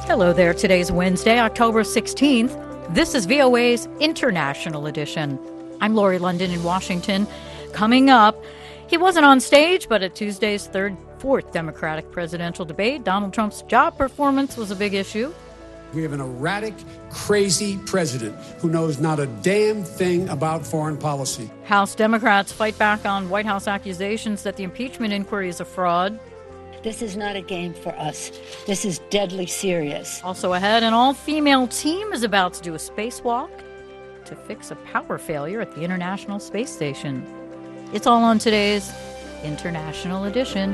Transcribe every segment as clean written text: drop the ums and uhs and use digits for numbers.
Hello there. Today's Wednesday, October 16th. This is VOA's International Edition. I'm Lori London in Washington. Coming up, he wasn't on stage, but at Tuesday's fourth Democratic presidential debate, Donald Trump's job performance was a big issue. We have an erratic, crazy president who knows not a damn thing about foreign policy. House Democrats fight back on White House accusations that the impeachment inquiry is a fraud. This is not a game for us. This is deadly serious. Also ahead, an all-female team is about to do a spacewalk to fix a power failure at the International Space Station. It's all on today's International Edition.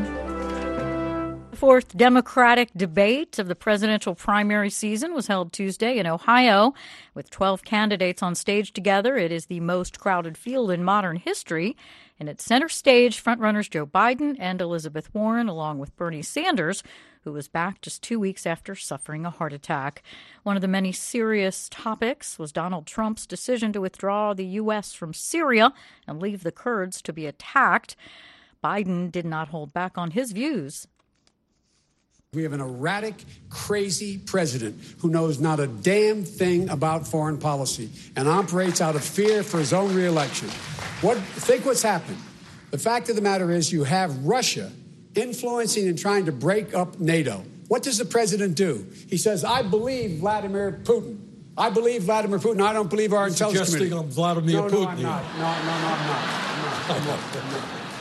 The fourth Democratic debate of the presidential primary season was held Tuesday in Ohio. With 12 candidates on stage together, it is the most crowded field in modern history. And at center stage, frontrunners Joe Biden and Elizabeth Warren, along with Bernie Sanders, who was back just 2 weeks after suffering a heart attack. One of the many serious topics was Donald Trump's decision to withdraw the U.S. from Syria and leave the Kurds to be attacked. Biden did not hold back on his views. We have an erratic, crazy president who knows not a damn thing about foreign policy and operates out of fear for his own reelection. Think what's happened. The fact of the matter is you have Russia influencing and trying to break up NATO. What does the president do? He says, I believe Vladimir Putin. I believe Vladimir Putin. I don't believe our intelligence community. Suggesting I'm Vladimir Putin. No, I'm not. I'm not.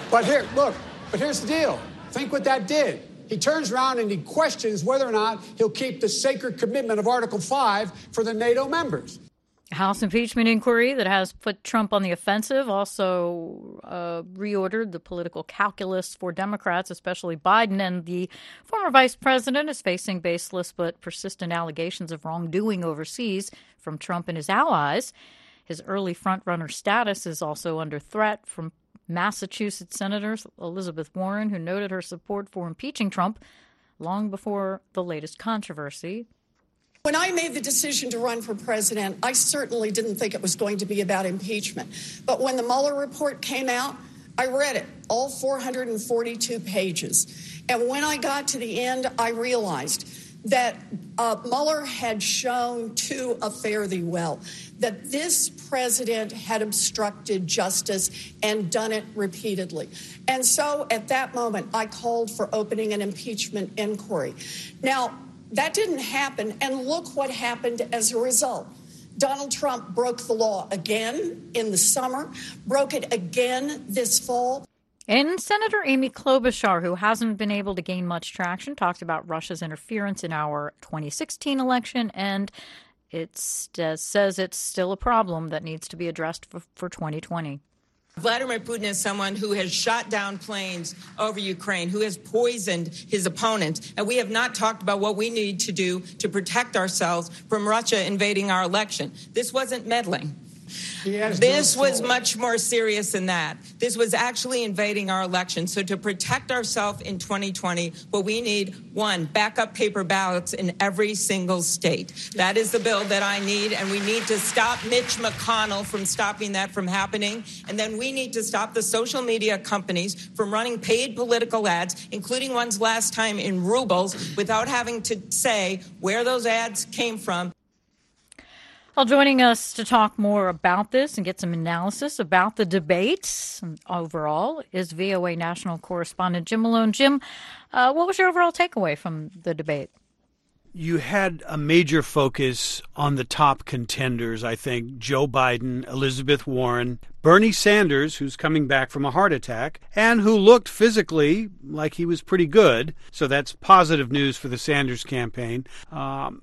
But here's the deal. Think what that did. He turns around and he questions whether or not he'll keep the sacred commitment of Article 5 for the NATO members. House impeachment inquiry that has put Trump on the offensive also reordered the political calculus for Democrats, especially Biden. And the former vice president is facing baseless but persistent allegations of wrongdoing overseas from Trump and his allies. His early frontrunner status is also under threat from Massachusetts Senator Elizabeth Warren, who noted her support for impeaching Trump long before the latest controversy. When I made the decision to run for president, I certainly didn't think it was going to be about impeachment. But when the Mueller report came out, I read it, all 442 pages. And when I got to the end, I realized that Mueller had shown to a fare thee well that this president had obstructed justice and done it repeatedly. And so at that moment, I called for opening an impeachment inquiry. Now, that didn't happen, and look what happened as a result. Donald Trump broke the law again in the summer, broke it again this fall. And Senator Amy Klobuchar, who hasn't been able to gain much traction, talked about Russia's interference in our 2016 election, and it says it's still a problem that needs to be addressed for 2020. Vladimir Putin is someone who has shot down planes over Ukraine, who has poisoned his opponents. And we have not talked about what we need to do to protect ourselves from Russia invading our election. This wasn't meddling. This was much more serious than that. This was actually invading our election. So to protect ourselves in 2020, what we need, one, backup paper ballots in every single state. That is the bill that I need, and we need to stop Mitch McConnell from stopping that from happening. And then we need to stop the social media companies from running paid political ads, including ones last time in rubles, without having to say where those ads came from. Well, joining us to talk more about this and get some analysis about the debates overall is VOA national correspondent Jim Malone. Jim, what was your overall takeaway from the debate? You had a major focus on the top contenders, I think, Joe Biden, Elizabeth Warren, Bernie Sanders, who's coming back from a heart attack, and who looked physically like he was pretty good. So that's positive news for the Sanders campaign. Right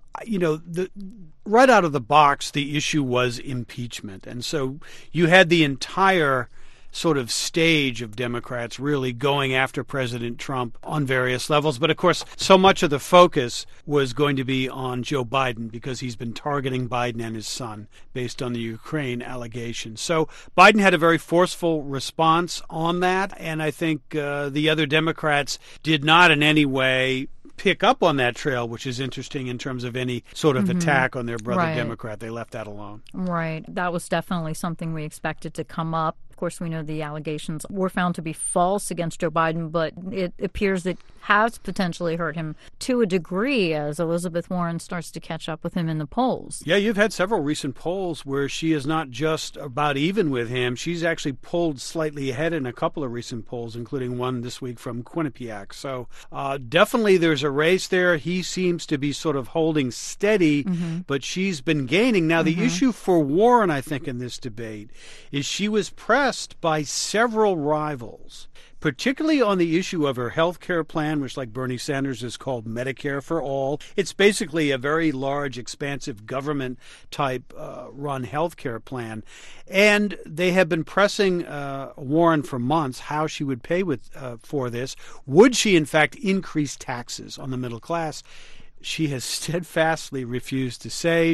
out of the box, the issue was impeachment. And so you had the entire sort of stage of Democrats really going after President Trump on various levels. But of course, so much of the focus was going to be on Joe Biden because he's been targeting Biden and his son based on the Ukraine allegations. So Biden had a very forceful response on that. And I think the other Democrats did not in any way pick up on that trail, which is interesting in terms of any sort of attack on their brother Democrat. They left that alone. Right. That was definitely something we expected to come up. Of course, we know the allegations were found to be false against Joe Biden, but it appears it has potentially hurt him to a degree as Elizabeth Warren starts to catch up with him in the polls. Yeah, you've had several recent polls where she is not just about even with him. She's actually pulled slightly ahead in a couple of recent polls, including one this week from Quinnipiac. So definitely there's a race there. He seems to be sort of holding steady, but she's been gaining. Now, the issue for Warren, I think, in this debate is she was pressed by several rivals, particularly on the issue of her health care plan, which, like Bernie Sanders, is called Medicare for All. It's basically a very large, expansive government-type run health care plan. And they have been pressing Warren for months how she would pay for this. Would she, in fact, increase taxes on the middle class? She has steadfastly refused to say.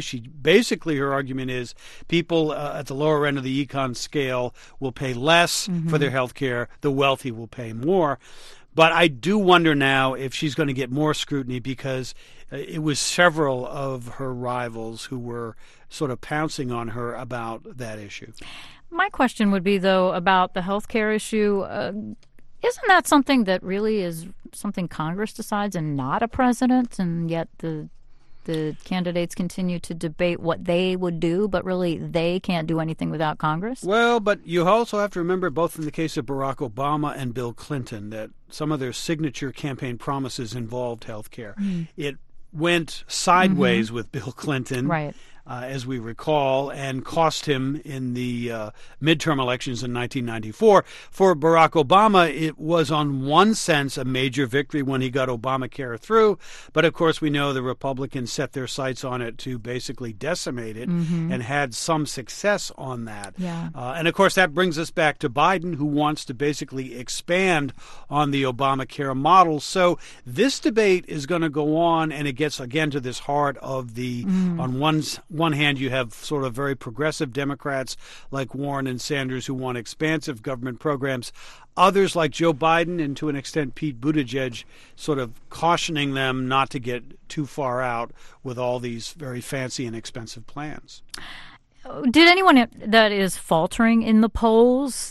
Her argument is people at the lower end of the econ scale will pay less for their health care. The wealthy will pay more. But I do wonder now if she's going to get more scrutiny because it was several of her rivals who were sort of pouncing on her about that issue. My question would be, though, about the health care issue. Isn't that something that really is something Congress decides and not a president? And yet the candidates continue to debate what they would do, but really they can't do anything without Congress? Well, but you also have to remember, both in the case of Barack Obama and Bill Clinton, that some of their signature campaign promises involved health care. It went sideways with Bill Clinton. Right. As we recall, and cost him in the midterm elections in 1994. For Barack Obama, it was on one sense a major victory when he got Obamacare through, but of course we know the Republicans set their sights on it to basically decimate it and had some success on that. Yeah. And of course that brings us back to Biden, who wants to basically expand on the Obamacare model. So this debate is going to go on, and it gets again to this heart of the, on one hand, you have sort of very progressive Democrats like Warren and Sanders who want expansive government programs. Others like Joe Biden and to an extent Pete Buttigieg sort of cautioning them not to get too far out with all these very fancy and expensive plans. Did anyone that is faltering in the polls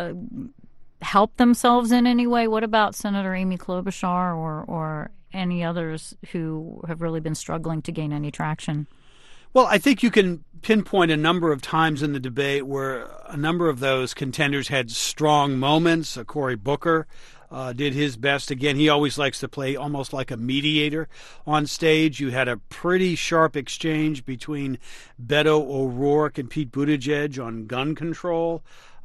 help themselves in any way? What about Senator Amy Klobuchar or any others who have really been struggling to gain any traction? Well, I think you can pinpoint a number of times in the debate where a number of those contenders had strong moments. Cory Booker did his best. Again, he always likes to play almost like a mediator on stage. You had a pretty sharp exchange between Beto O'Rourke and Pete Buttigieg on gun control.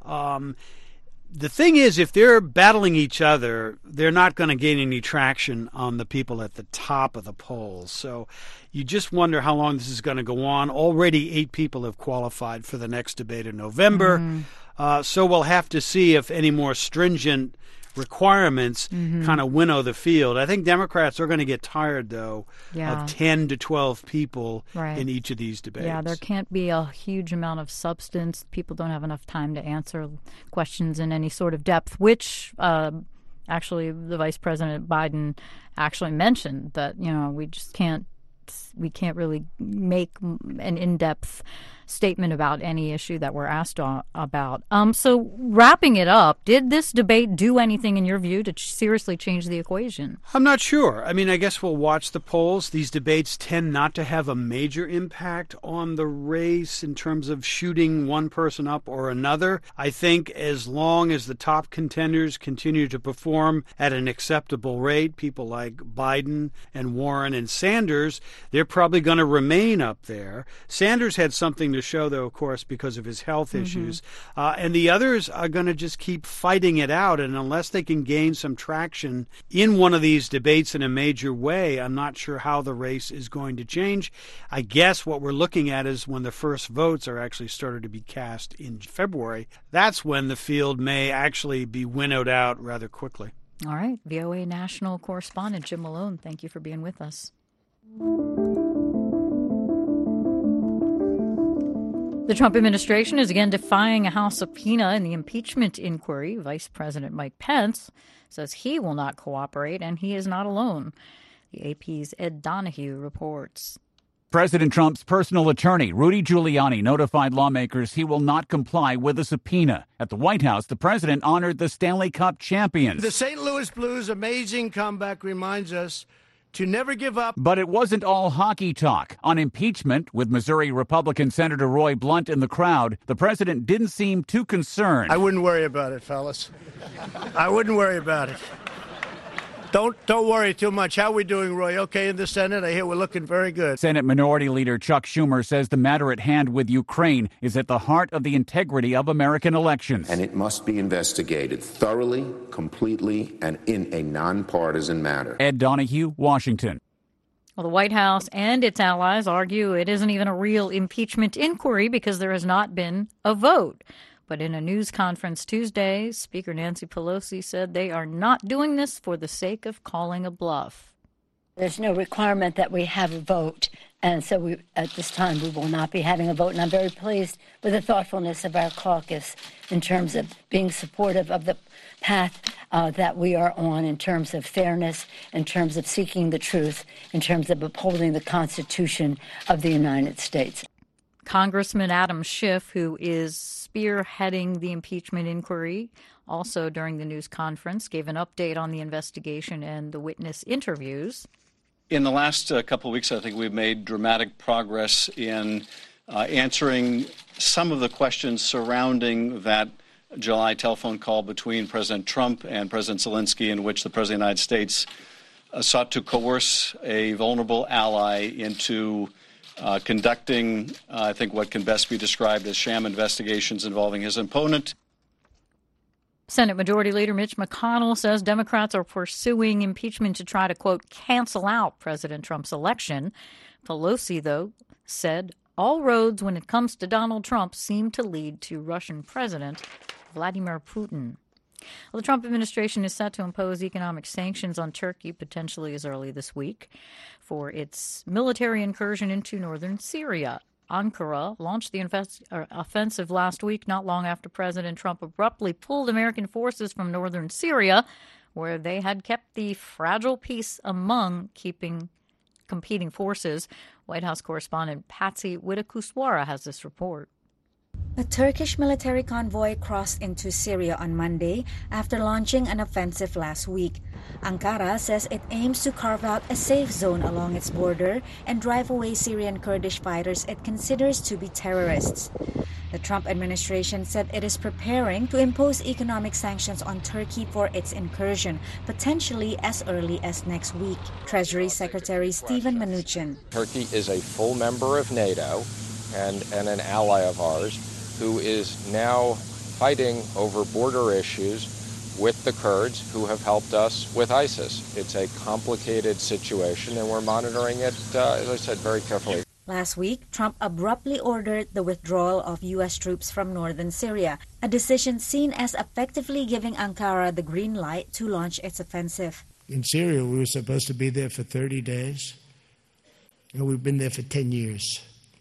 The thing is, if they're battling each other, they're not going to gain any traction on the people at the top of the polls. So you just wonder how long this is going to go on. Already 8 people have qualified for the next debate in November. So we'll have to see if any more stringent requirements kind of winnow the field. I think Democrats are going to get tired, though, of 10 to 12 people in each of these debates. Yeah, there can't be a huge amount of substance. People don't have enough time to answer questions in any sort of depth, which actually the Vice President Biden actually mentioned that, we just can't really make an in-depth statement about any issue that we're asked about. So wrapping it up, did this debate do anything in your view to seriously change the equation? I'm not sure. I mean, I guess we'll watch the polls. These debates tend not to have a major impact on the race in terms of shooting one person up or another. I think as long as the top contenders continue to perform at an acceptable rate, people like Biden and Warren and Sanders, they're probably going to remain up there. Sanders had something to show, though, of course, because of his health issues. And the others are going to just keep fighting it out. And unless they can gain some traction in one of these debates in a major way, I'm not sure how the race is going to change. I guess what we're looking at is when the first votes are actually started to be cast in February. That's when the field may actually be winnowed out rather quickly. All right. VOA national correspondent Jim Malone, thank you for being with us. The Trump administration is again defying a House subpoena in the impeachment inquiry. Vice President Mike Pence says he will not cooperate, and he is not alone. The AP's Ed Donahue reports. President Trump's personal attorney, Rudy Giuliani, notified lawmakers he will not comply with a subpoena. At the White House, the president honored the Stanley Cup champions. The St. Louis Blues' amazing comeback reminds us to never give up. But it wasn't all hockey talk. On impeachment, with Missouri Republican Senator Roy Blunt in the crowd, the president didn't seem too concerned. I wouldn't worry about it, fellas. I wouldn't worry about it. Don't worry too much. How are we doing, Roy? Okay in the Senate? I hear we're looking very good. Senate Minority Leader Chuck Schumer says the matter at hand with Ukraine is at the heart of the integrity of American elections. And it must be investigated thoroughly, completely, and in a nonpartisan manner. Ed Donahue, Washington. Well, the White House and its allies argue it isn't even a real impeachment inquiry because there has not been a vote. But in a news conference Tuesday, Speaker Nancy Pelosi said they are not doing this for the sake of calling a bluff. There's no requirement that we have a vote, and so at this time we will not be having a vote. And I'm very pleased with the thoughtfulness of our caucus in terms of being supportive of the path that we are on in terms of fairness, in terms of seeking the truth, in terms of upholding the Constitution of the United States. Congressman Adam Schiff, who is spearheading the impeachment inquiry, also during the news conference, gave an update on the investigation and the witness interviews. In the last couple of weeks, I think we've made dramatic progress in answering some of the questions surrounding that July telephone call between President Trump and President Zelensky, in which the President of the United States sought to coerce a vulnerable ally into conducting, I think, what can best be described as sham investigations involving his opponent. Senate Majority Leader Mitch McConnell says Democrats are pursuing impeachment to try to, quote, cancel out President Trump's election. Pelosi, though, said all roads when it comes to Donald Trump seem to lead to Russian President Vladimir Putin. Well, the Trump administration is set to impose economic sanctions on Turkey potentially as early this week for its military incursion into northern Syria. Ankara launched the offensive last week, not long after President Trump abruptly pulled American forces from northern Syria, where they had kept the fragile peace among competing forces. White House correspondent Patsy Widakuswara has this report. A Turkish military convoy crossed into Syria on Monday after launching an offensive last week. Ankara says it aims to carve out a safe zone along its border and drive away Syrian Kurdish fighters it considers to be terrorists. The Trump administration said it is preparing to impose economic sanctions on Turkey for its incursion, potentially as early as next week. Treasury Secretary Steven Mnuchin. Turkey is a full member of NATO and an ally of ours, who is now fighting over border issues with the Kurds who have helped us with ISIS. It's a complicated situation, and we're monitoring it, as I said, very carefully. Last week, Trump abruptly ordered the withdrawal of U.S. troops from northern Syria, a decision seen as effectively giving Ankara the green light to launch its offensive. In Syria, we were supposed to be there for 30 days, and we've been there for 10 years.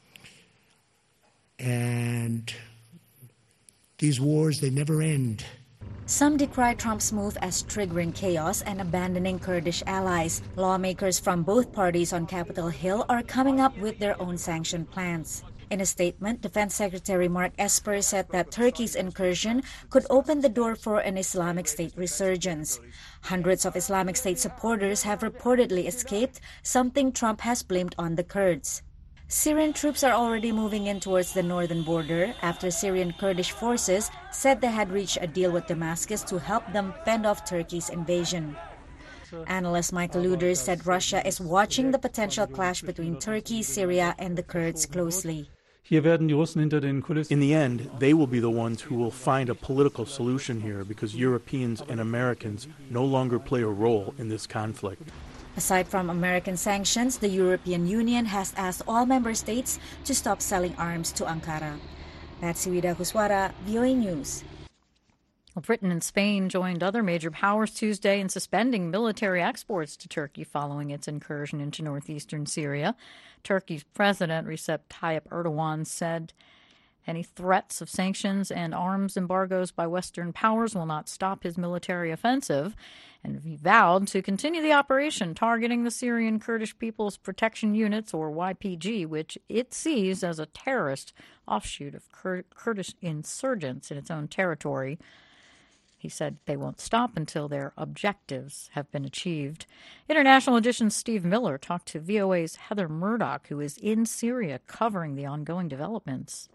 And these wars, they never end. Some decry Trump's move as triggering chaos and abandoning Kurdish allies. Lawmakers from both parties on Capitol Hill are coming up with their own sanction plans. In a statement, Defense Secretary Mark Esper said that Turkey's incursion could open the door for an Islamic State resurgence. Hundreds of Islamic State supporters have reportedly escaped, something Trump has blamed on the Kurds. Syrian troops are already moving in towards the northern border after Syrian Kurdish forces said they had reached a deal with Damascus to help them fend off Turkey's invasion. Analyst Michael Luders said Russia is watching the potential clash between Turkey, Syria, and the Kurds closely. In the end, they will be the ones who will find a political solution here because Europeans and Americans no longer play a role in this conflict. Aside from American sanctions, the European Union has asked all member states to stop selling arms to Ankara. Patsy Widakuswara, VOA News. Britain and Spain joined other major powers Tuesday in suspending military exports to Turkey following its incursion into northeastern Syria. Turkey's President Recep Tayyip Erdogan said Any threats of sanctions and arms embargoes by Western powers will not stop his military offensive, and he vowed to continue the operation targeting the Syrian Kurdish People's Protection Units, or YPG, which it sees as a terrorist offshoot of Kurdish insurgents in its own territory. He said they won't stop until their objectives have been achieved. International Edition's Steve Miller talked to VOA's Heather Murdoch, who is in Syria covering the ongoing developments.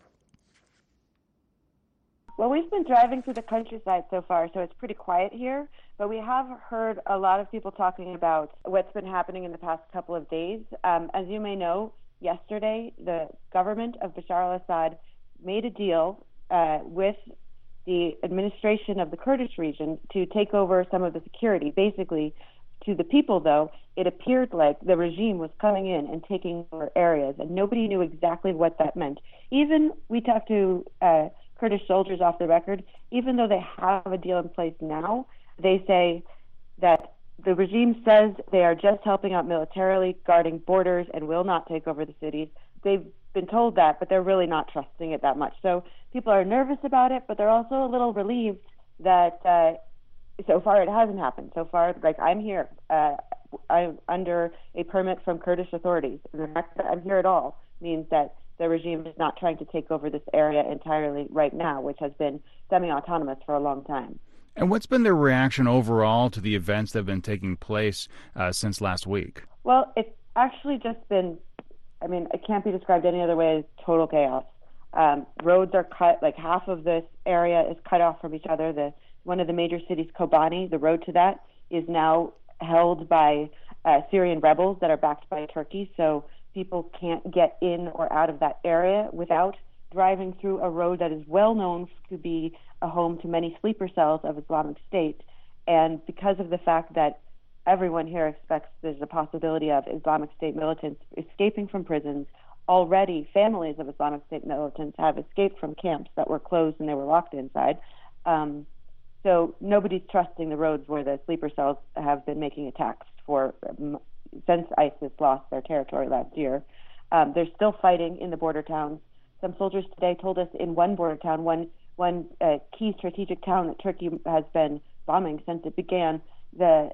Well, we've been driving through the countryside so far, so it's pretty quiet here. But we have heard a lot of people talking about what's been happening in the past couple of days. As you may know, yesterday, the government of Bashar al-Assad made a deal with the administration of the Kurdish region to take over some of the security. Basically, to the people, though, it appeared like the regime was coming in and taking over areas, and nobody knew exactly what that meant. Even we talked to Kurdish soldiers off the record, even though they have a deal in place now, they say that the regime says they are just helping out militarily, guarding borders, and will not take over the cities. They've been told that, but they're really not trusting it that much. So people are nervous about it, but they're also a little relieved that so far it hasn't happened. So far, like, I'm here. I'm under a permit from Kurdish authorities. And the fact that I'm here at all means that the regime is not trying to take over this area entirely right now, which has been semi-autonomous for a long time. And what's been their reaction overall to the events that have been taking place since last week? Well, it's actually just been, it can't be described any other way as total chaos. Roads are cut, like half of this area is cut off from each other. One of the major cities, Kobani, the road to that is now held by Syrian rebels that are backed by Turkey, so people can't get in or out of that area without driving through a road that is well known to be a home to many sleeper cells of Islamic State. And because of the fact that everyone here expects there's a possibility of Islamic State militants escaping from prisons, already families of Islamic State militants have escaped from camps that were closed and they were locked inside. So nobody's trusting the roads where the sleeper cells have been making attacks since ISIS lost their territory last year. They're still fighting in the border towns. Some soldiers today told us in one border town, one key strategic town that Turkey has been bombing since it began, the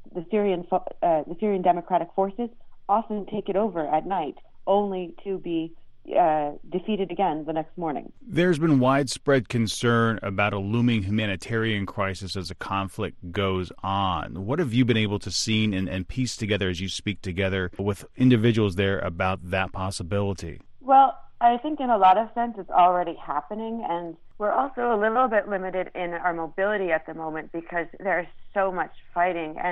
Syrian Democratic Forces often take it over at night, only to be defeated again the next morning. There's been widespread concern about a looming humanitarian crisis as the conflict goes on. What have you been able to see and piece together as you speak together with individuals there about that possibility? Well, I think in a lot of sense it's already happening, and we're also a little bit limited in our mobility at the moment because there's so much fighting, and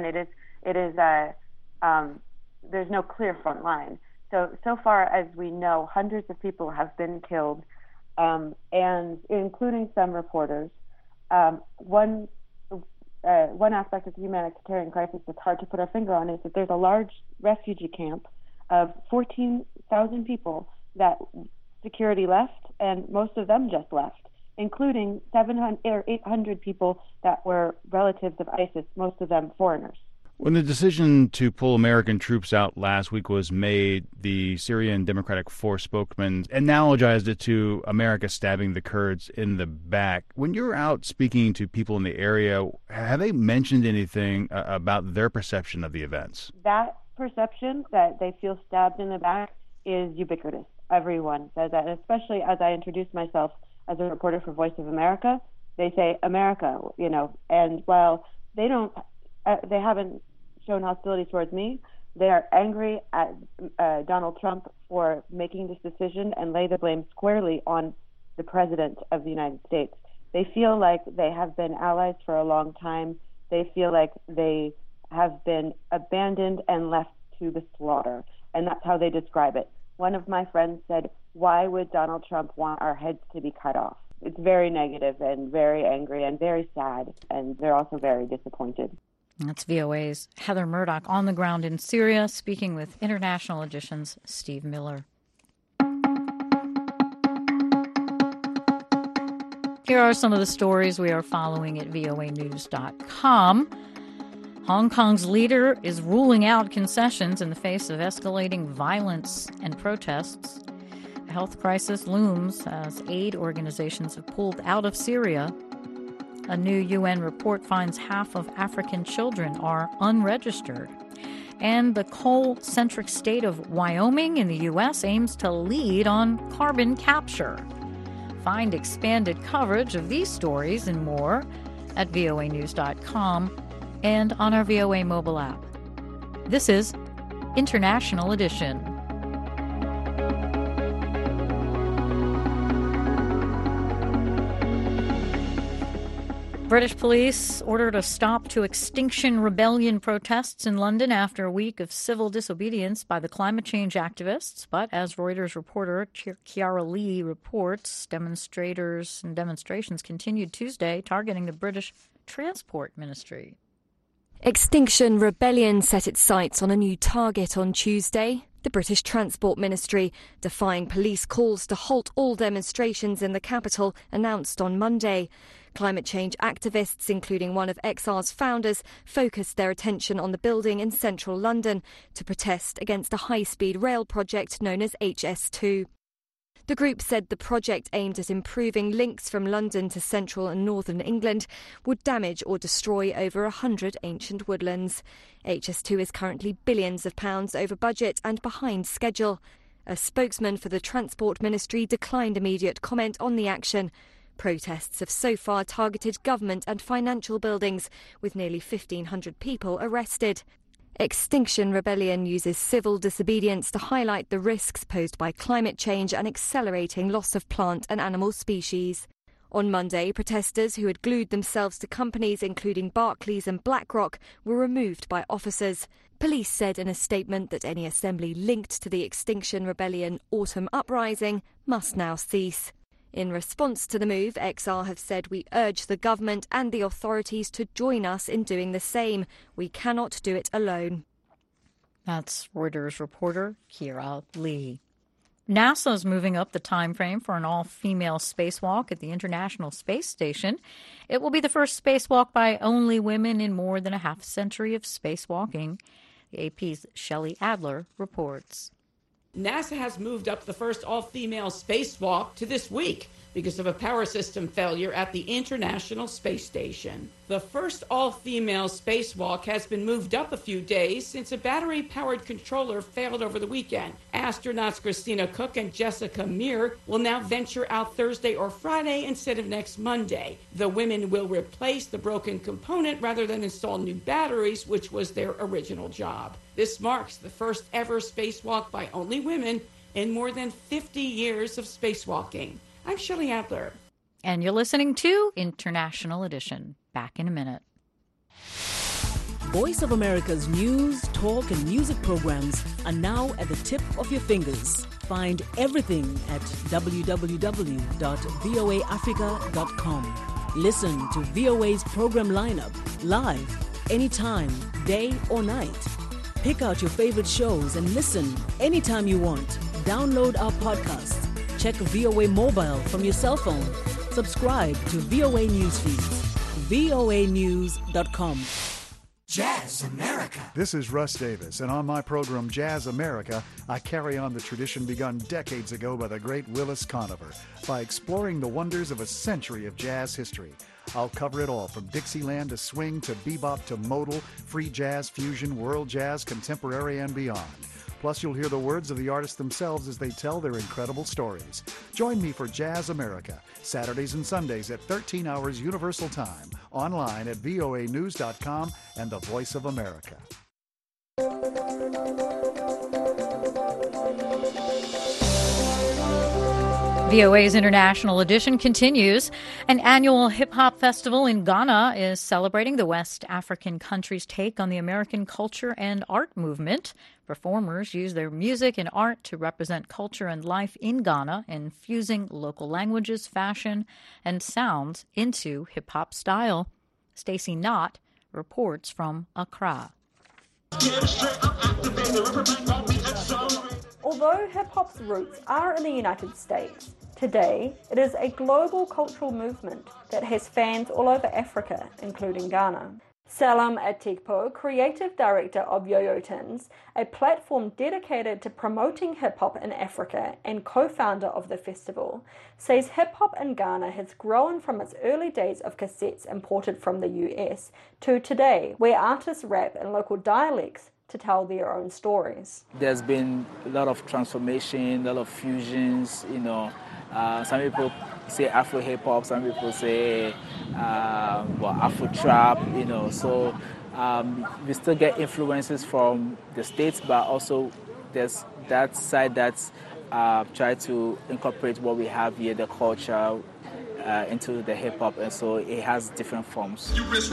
there's no clear front line. So far as we know, hundreds of people have been killed, and including some reporters. One aspect of the humanitarian crisis that's hard to put our finger on is that there's a large refugee camp of 14,000 people that security left, and most of them just left, including 700 or 800 people that were relatives of ISIS, most of them foreigners. When the decision to pull American troops out last week was made, the Syrian Democratic Force spokesman analogized it to America stabbing the Kurds in the back. When you're out speaking to people in the area, have they mentioned anything about their perception of the events? That perception that they feel stabbed in the back is ubiquitous. Everyone says that, especially as I introduce myself as a reporter for Voice of America. They say America, and while they haven't shown hostility towards me, they are angry at Donald Trump for making this decision and lay the blame squarely on the President of the United States. They feel like they have been allies for a long time. They feel like they have been abandoned and left to the slaughter, and that's how they describe it. One of my friends said, "Why would Donald Trump want our heads to be cut off?" It's very negative and very angry and very sad, and they're also very disappointed. That's VOA's Heather Murdoch on the ground in Syria, speaking with International Edition's Steve Miller. Here are some of the stories we are following at voanews.com. Hong Kong's leader is ruling out concessions in the face of escalating violence and protests. health crisis looms as aid organizations have pulled out of Syria. A new UN report finds half of African children are unregistered. And the coal-centric state of Wyoming in the U.S. aims to lead on carbon capture. Find expanded coverage of these stories and more at voanews.com and on our VOA mobile app. This is International Edition. British police ordered a stop to Extinction Rebellion protests in London after a week of civil disobedience by the climate change activists. But as Reuters reporter Chiara Lee reports, demonstrators and demonstrations continued Tuesday, targeting the British Transport Ministry. Extinction Rebellion set its sights on a new target on Tuesday. The British Transport Ministry, defying police calls to halt all demonstrations in the capital, announced on Monday. Climate change activists, including one of XR's founders, focused their attention on the building in central London to protest against a high-speed rail project known as HS2. The group said the project aimed at improving links from London to central and northern England would damage or destroy over 100 ancient woodlands. HS2 is currently billions of pounds over budget and behind schedule. A spokesman for the Transport Ministry declined immediate comment on the action. Protests have so far targeted government and financial buildings, with nearly 1,500 people arrested. Extinction Rebellion uses civil disobedience to highlight the risks posed by climate change and accelerating loss of plant and animal species. On Monday, protesters who had glued themselves to companies including Barclays and BlackRock were removed by officers. Police said in a statement that any assembly linked to the Extinction Rebellion autumn uprising must now cease. In response to the move, XR have said, "We urge the government and the authorities to join us in doing the same. We cannot do it alone." That's Reuters reporter Chiara Lee. NASA is moving up the time frame for an all-female spacewalk at the International Space Station. It will be the first spacewalk by only women in more than a half century of spacewalking. The AP's Shelley Adler reports. NASA has moved up the first all-female spacewalk to this week because of a power system failure at the International Space Station. The first all-female spacewalk has been moved up a few days since a battery-powered controller failed over the weekend. Astronauts Christina Cook and Jessica Meir will now venture out Thursday or Friday instead of next Monday. The women will replace the broken component rather than install new batteries, which was their original job. This marks the first ever spacewalk by only women in more than 50 years of spacewalking. I'm Shelley Adler. And you're listening to International Edition. Back in a minute. Voice of America's news, talk, and music programs are now at the tip of your fingers. Find everything at www.voaafrica.com. Listen to VOA's program lineup live, anytime, day or night. Pick out your favorite shows and listen anytime you want. Download our podcast. Check VOA Mobile from your cell phone. Subscribe to VOA News feeds. voanews.com. Jazz America. This is Russ Davis, and on my program Jazz America, I carry on the tradition begun decades ago by the great Willis Conover by exploring the wonders of a century of jazz history. I'll cover it all, from Dixieland to swing to bebop to modal, free jazz, fusion, world jazz, contemporary, and beyond. Plus, you'll hear the words of the artists themselves as they tell their incredible stories. Join me for Jazz America, Saturdays and Sundays at 13 hours Universal Time, online at voanews.com and the Voice of America. VOA's International Edition continues. An annual hip-hop festival in Ghana is celebrating the West African country's take on the American culture and art movement. Performers use their music and art to represent culture and life in Ghana, infusing local languages, fashion, and sounds into hip-hop style. Stacey Knott reports from Accra. Although hip-hop's roots are in the United States, today it is a global cultural movement that has fans all over Africa, including Ghana. Salam Atikpo, creative director of Yo-Yo-Tins, a platform dedicated to promoting hip-hop in Africa and co-founder of the festival, says hip-hop in Ghana has grown from its early days of cassettes imported from the US to today, where artists rap in local dialects to tell their own stories. There's been a lot of transformation, a lot of fusions, some people say Afro hip hop, some people say Afro trap, so we still get influences from the States, but also there's that side that's try to incorporate what we have here, the culture, into the hip hop, and so it has different forms.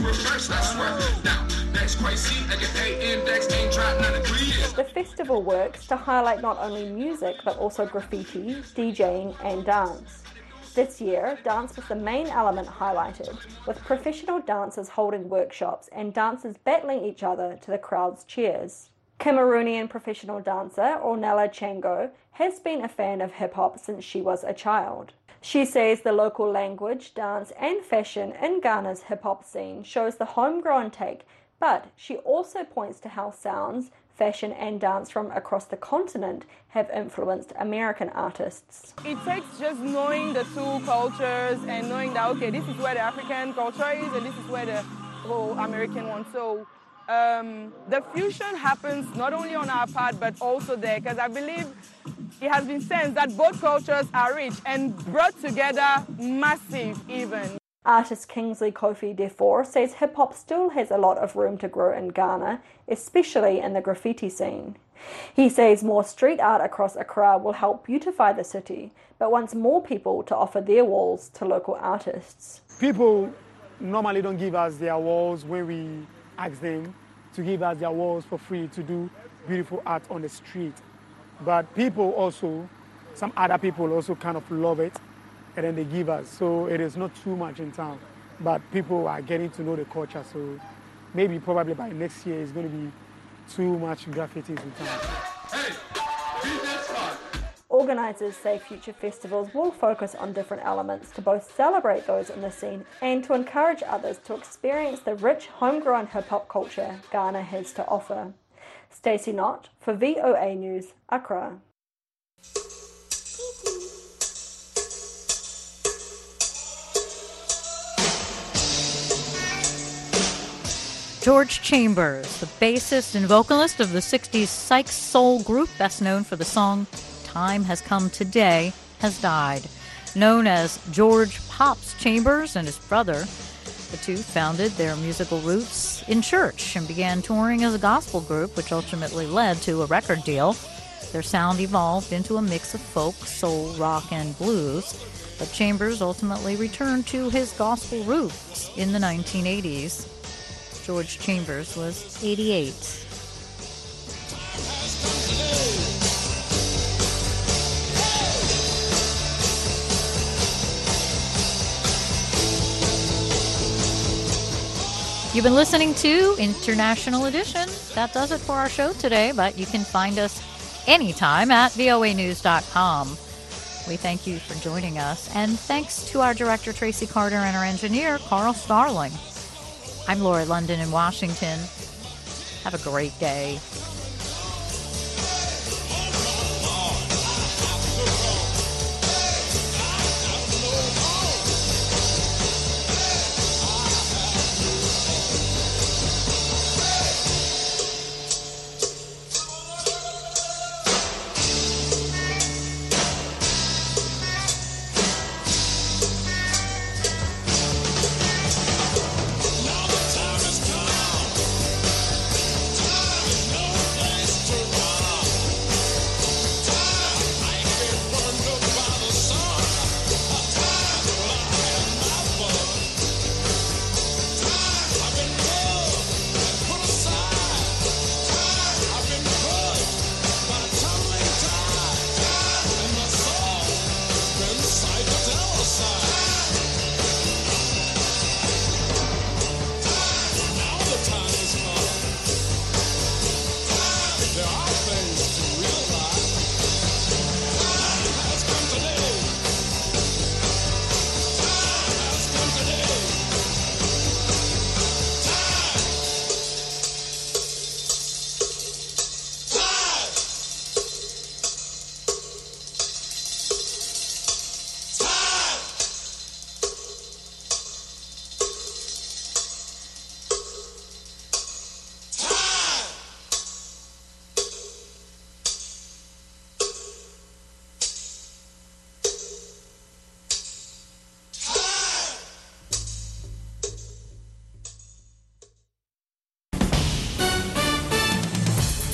The festival works to highlight not only music but also graffiti, DJing and dance. This year, dance was the main element highlighted, with professional dancers holding workshops and dancers battling each other to the crowd's cheers. Cameroonian professional dancer Ornella Chango has been a fan of hip-hop since she was a child. She says the local language, dance and fashion in Ghana's hip-hop scene shows the homegrown take, but she also points to how sounds, fashion and dance from across the continent have influenced American artists. It takes just knowing the two cultures and knowing that, okay, this is where the African culture is and this is where the whole American one. So the fusion happens not only on our part but also there, because I believe it has been sensed that both cultures are rich and brought together massive even. Artist Kingsley Kofi Defour says hip-hop still has a lot of room to grow in Ghana, especially in the graffiti scene. He says more street art across Accra will help beautify the city, but wants more people to offer their walls to local artists. People normally don't give us their walls when we ask them to give us their walls for free to do beautiful art on the street. But people also, some other people also kind of love it, and then they give us. So it is not too much in town, but people are getting to know the culture. So maybe probably by next year it's going to be too much graffitis in town. Organisers say future festivals will focus on different elements to both celebrate those in the scene and to encourage others to experience the rich homegrown hip-hop culture Ghana has to offer. Stacey Knott for VOA News, Accra. George Chambers, the bassist and vocalist of the 60s psych soul group best known for the song Time Has Come Today, has died. Known as George Pops Chambers and his brother, the two founded their musical roots in church and began touring as a gospel group, which ultimately led to a record deal. Their sound evolved into a mix of folk, soul, rock, and blues, but Chambers ultimately returned to his gospel roots in the 1980s. George Chambers was 88. You've been listening to International Edition. That does it for our show today, but you can find us anytime at voanews.com. We thank you for joining us, and thanks to our director, Tracy Carter, and our engineer, Carl Starling. I'm Lori London in Washington. Have a great day.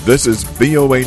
This is VOA